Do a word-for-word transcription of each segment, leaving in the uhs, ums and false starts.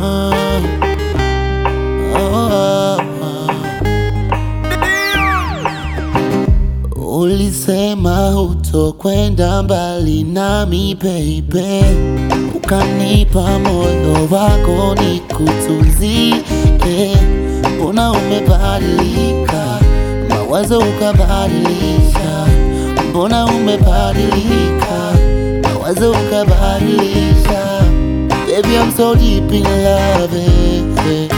oh, oh. Ulisema hutokwenda mbali nami baby, ukanipa moyo wako nikutunzie. Mbona umebadilika, mawazo ukabadilisha. Mbona umebadilika, mawazo ukabadilisha. Baby, I'm so deep in love, eh.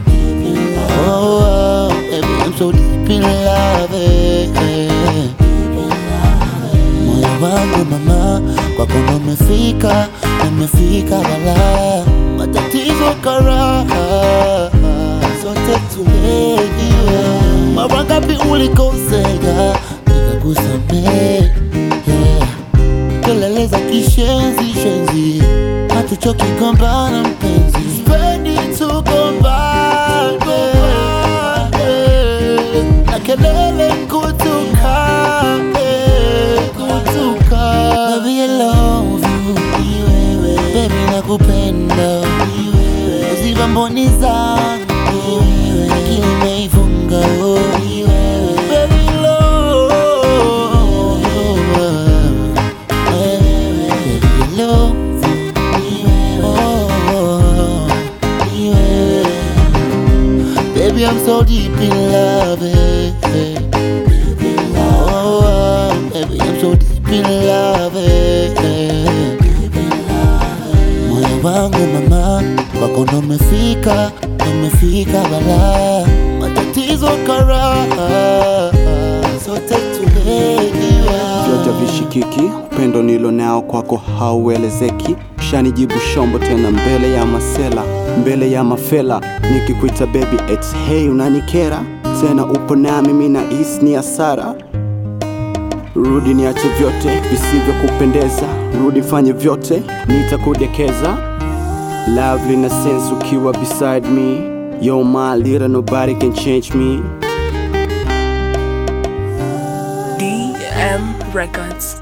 Oh, baby, I'm so deep in love, eh. Moyo wangu mama, kwako nimefika, nimefika balaa. Matatizo karaha, sote tumejiwa. Mara ngapi ulikosea, nikakusamehe, yeah. Kelele za kishenzi shenzi, hatuchoki gombana mpenzi. Sipendi tugombane, na kelele kutukane, kutukane. Baby, I love you, baby nakupenda, ziba mboni zangu, akili imeifunga. Baby, love, baby, love. Baby, I'm so deep in love, eh, eh. Oh, baby, I'm so deep in love, eh, eh. Moyo wangu mama, kwako nimefika, nimefika balaa. Matatizo karaha, sote tumejiwa. Vyote vishikiki, upendo nilo nao kwako hauelezeki. Shanijibu shombo tena mbele ya masela, mbele ya mafela. Nikikuita baby it's hey unanikera. Tena upo na mimi na hisi ni hasara. Rudi niache vyote visivyo kupendeza, rudi fanye vyote nitakudekeza. Lovely na sense ukiwa beside me, you're my leader, nobody can change me. D M Records.